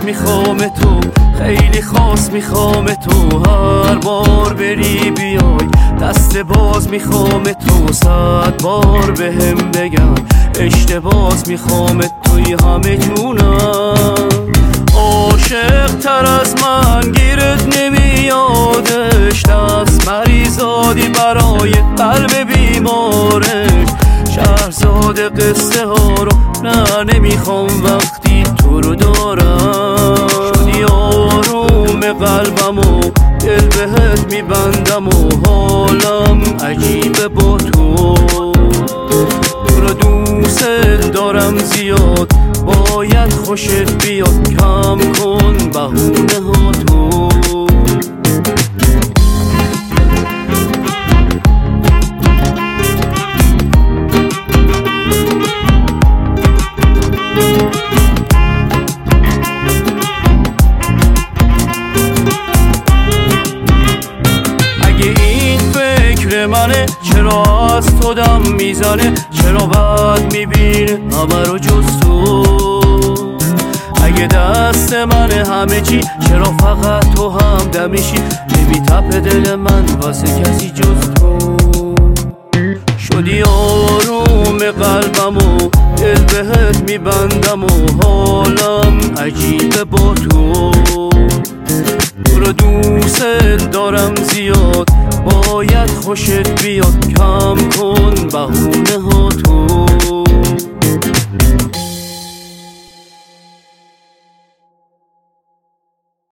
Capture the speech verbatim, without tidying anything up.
میخوام تو، خیلی خاص میخوام تو. هر بار بری بیای دست باز میخوام تو، صد بار بهم بگم اشتباز میخوام توی همه جونم. عاشق تر از من گیرت نمیادش، دست مریضادی برای قلب بیمارش. شهرزاد قصه ها رو نه نمیخوام وقتی تو رو دارم. شدی آروم قلبم و دل بهت میبندم و حالم عجیبه با تو. تو رو دوست دارم زیاد، باید خوشت بیاد، کم کن بهونه ها تو. منه چرا از تو دم میزنه، چرا بد میبینه همه رو جز تو. اگه دست منه همه چی، چرا فقط تو هم دمیشی، نمیتپه دل من واسه کسی جز تو. شدی آروم قلبم و دل بهت میبندم و حالم عجیبه با تو. تو رو دوست دارم زیاد، باید خوشت بیاد، کم کن بهونه ها تو.